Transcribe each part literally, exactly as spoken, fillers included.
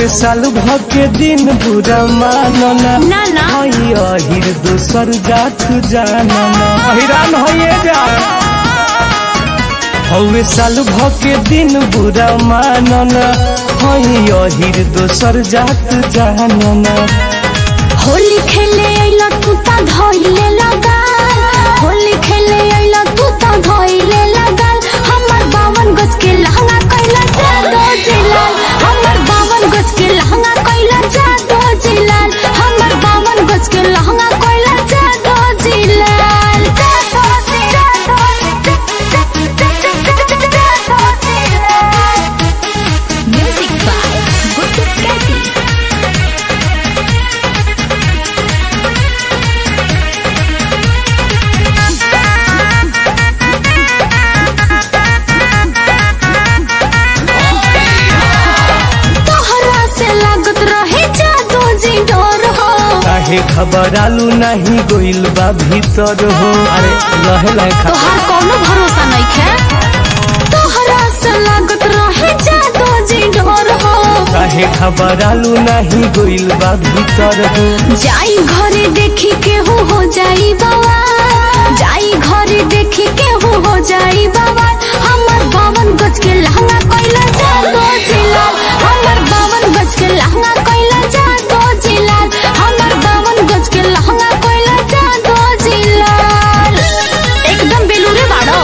हवे साल भर के दिन बुरा मानना ना ना अहिर दोसर जात जानना हैरान होइए जा हवे साल भर के दिन बुरा मानना अहिर दोसर जात जानना होली खेले अइला तू ता धइले लगा होली खेले अइला तू ता धइले लगा हमर बावन गज के लहंगा कइला जादो जिलाल हमर बावन गज के लहंगा कइला जादो जिलाल हमर बावन गज के लहंगा कइला जादो जिलाल म्यूजिक बाय गुड्डू कैटी घबरालू नहीं गोइल बा भीतर हो अरे लहे लहे खा तोहार कोनो भरोसा नहीं है तोहरा से लागत रहे जादो जी डर हो काहे घबरालू नहीं गोइल बा भीतर हो जाई घरे देखी केहू हो जाई बाबा जाई घरे देखी केहू हो जाई बाबा हमर बावन गज के लहंगा कइला जादो जिलाल हमर बावन गज के लहंगा कइला जादो जिलाल हमर बावन गज के लहंगा कइला जादो जिलाल एकदम बेलूरे बाड़ो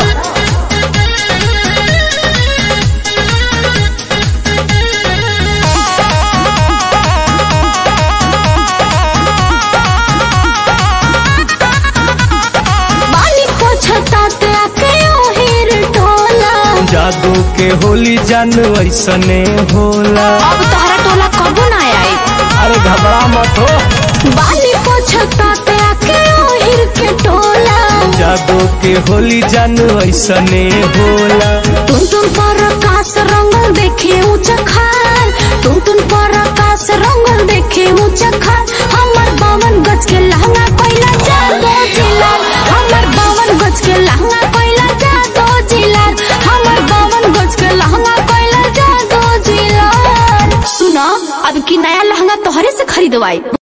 जादू के होली जान ऐसने होला अब तोहरा टोला कबो ना आई अरे घबरा मत हो बाली पोछता ते आके ओहिर के टोला जादू के होली जान ऐसने होला तुम तुम पर आकाश रंगल देखे ऊंचा खान तुम तुम पर आकाश रंगल देखे ऊंचा खान हमर बावन गज के लहंगा कइला जादो जिलाल हमर बावन गज के लहंगा कइला जादो जिलाल हमर बावन गज के लहंगा कइला जादो जिलाल सुना अब की नया लहंगा तोहरे से खरीदवाई।